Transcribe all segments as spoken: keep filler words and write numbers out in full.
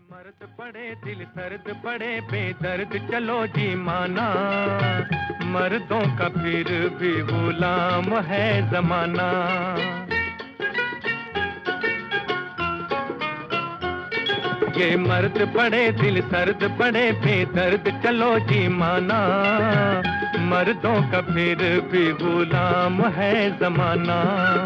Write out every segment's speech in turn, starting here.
मर्द पड़े दिल सर्द पड़े बेदर्द चलो जी माना, मर्दों का फिर भी गुलाम है जमाना। ये मर्द पड़े दिल सर्द पड़े बेदर्द चलो जी माना, मर्दों का फिर भी गुलाम है जमाना।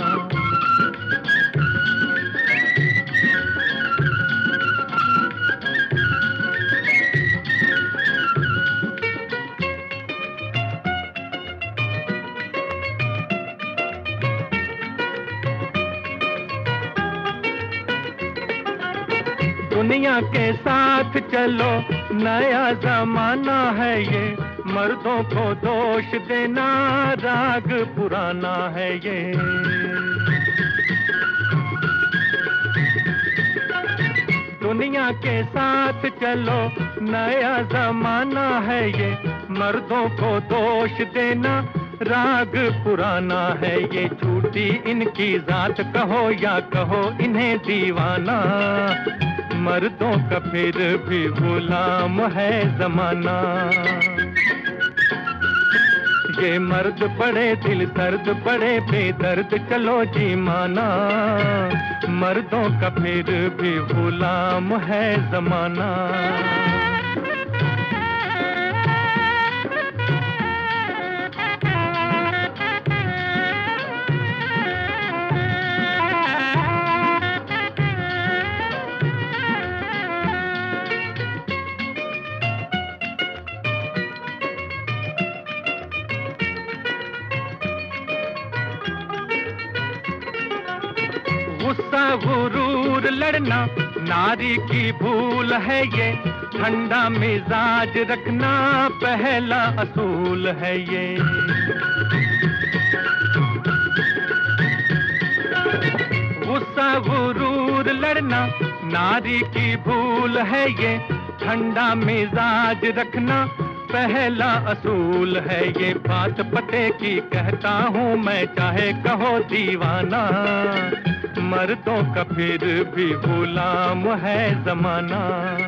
दुनिया के साथ चलो नया जमाना है ये, मर्दों को दोष देना राग पुराना है ये। दुनिया के साथ चलो नया जमाना है ये, मर्दों को दोष देना राग पुराना है ये। झूठी इनकी जात कहो या कहो इन्हें दीवाना, मर्दों का फिर भी गुलाम है जमाना। ये मर्द पड़े दिल सर्द पड़े बेदर्द चलो जी माना, मर्दों का फिर भी गुलाम है जमाना। गुस्सा गुरूर लड़ना नारी की भूल है ये, ठंडा मिजाज रखना पहला असूल है ये। गुस्सा गुरूर लड़ना नारी की भूल है ये, ठंडा मिजाज रखना पहला असूल है ये। बात पते की कहता हूँ मैं चाहे कहो दीवाना, मर्दों का फिर भी गुलाम है जमाना।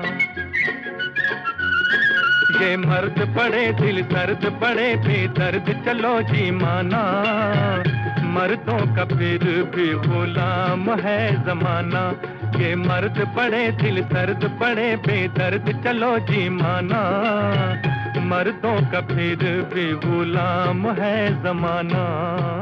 ये मर्द पड़े दिल सर्द पड़े बेदर्द चलो जी माना, मर्दों का फिर भी गुलाम है जमाना। ये मर्द पड़े दिल सर्द पड़े बेदर्द चलो जी माना, मर्दों का फिर भी गुलाम है जमाना।